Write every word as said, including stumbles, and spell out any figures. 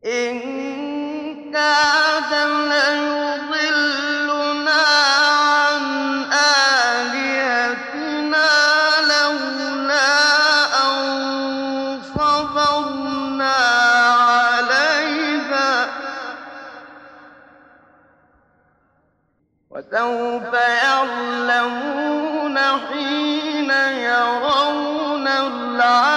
إِن كَادَ لَيُضِلُّنَا عَنْ آلِهَتِنَا لَوْلَا أَن صَبَرْنَا عَلَيْهَا ۚ وَسَوْفَ يَعْلَمُونَ حِينَ يَرَوْنَ الْعَذَابَ